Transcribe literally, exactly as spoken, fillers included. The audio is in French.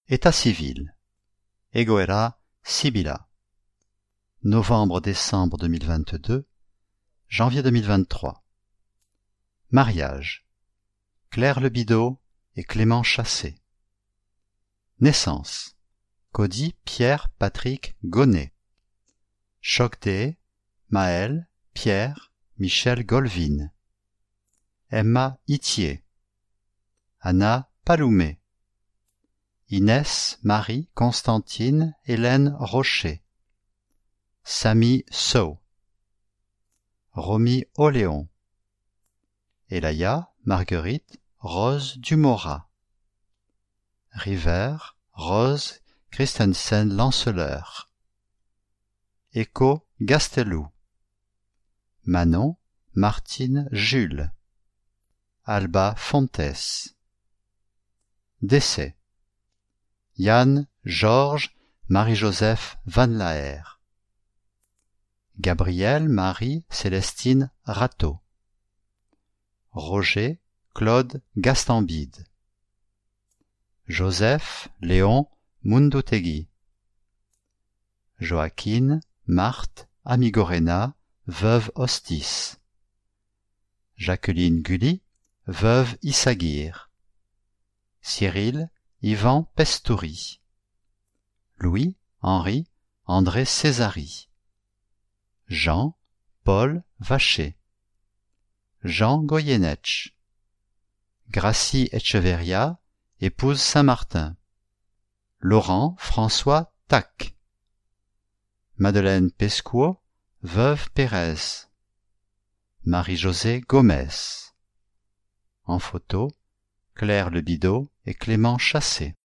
État civil. Egoera Sibila. Novembre-décembre deux mille vingt-deux, janvier deux mille vingt-trois. Mariage. Claire Lebidaud et Clément Chassé. Naissance. Cody Pierre Patrick Gonnet. Chokdeh Maël Pierre Michel Golvin. Emma Itier. Anna Paloumet. Inès Marie Constantine Hélène Rocher. Samy Sow. Romy Oléon. Elaya Marguerite Rose Dumorat. River Rose Christensen Lanceleur. Echo Gastelou. Manon Martine Jules. Alba Fontes. Décès. Yann Georges Marie-Joseph Van Laer. Gabrielle Marie Célestine Rateau. Roger Claude Gastambide. Joseph Léon Mundutegui. Joaquine Marthe Amigorena, veuve Hostis. Jacqueline Gully, veuve Issaguirre. Cyril Yvan Pestoury. Louis Henri André Césari. Jean Paul Vacher. Jean Goyenech. Gracie Echeverria, épouse Saint-Martin. Laurent François Tac. Madeleine Pescuo, veuve Pérez. Marie-Josée Gomez. En photo, Claire Lebidaud et Clément Chassé.